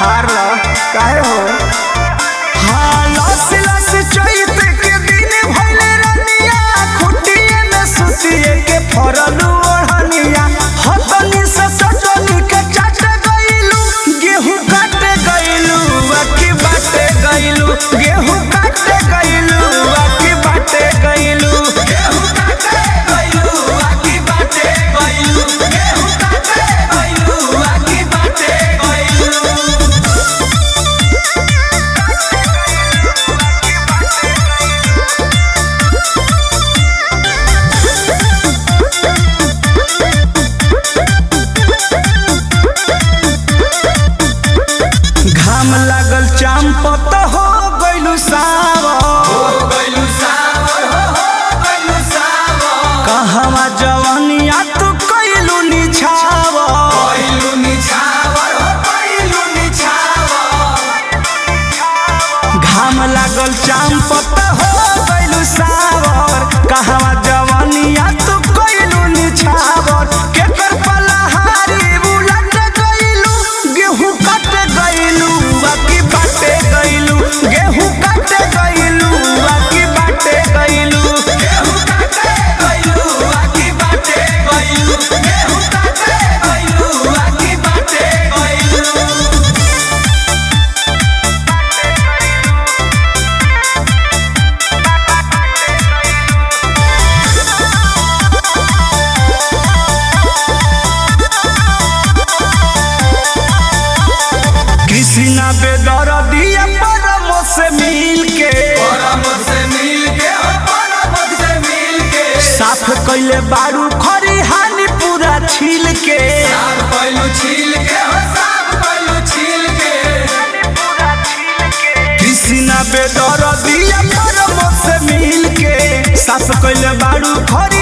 हार लो काहे हो। हाँ लस लस चैत के दिन भइले रनिया खुटिए में सुतिए के फरलू ओढ़निया हतनी से सटनी के चाट गइलू गेहूं काटे गइलू बाकी बाटे गइलू गेहूं काटे गइलू बाकी बाटे गइलू गेहूं काटे गइलू बाकी बाटे गइलू गेहूं काटे गइलू बाकी बाटे गइलू। घाम लागल चांपत हो गइलू सावर कहवा जवानिया तू कइलू निछावर घाम लागल चांपत हो गइलू सावर कहवा जवानिया तू कइलू निछावर केकर पलहारी उलट गइलू गेहूं काट गइलू बाकी बाटे गइलू गेहूं काट गइलू बाकी बाटे गइलू गेहूं काट गइलू बाकी बाटे गइलू गेहूं काट गइलू बाकी बाटे गइलू। कृष्णा बेदर्दिया परमो से मिल के साफ कइले बारू खरिहानी पूरा छील के कृष्णा बेदर्दिया परमो से मिल के साफ कइले बारू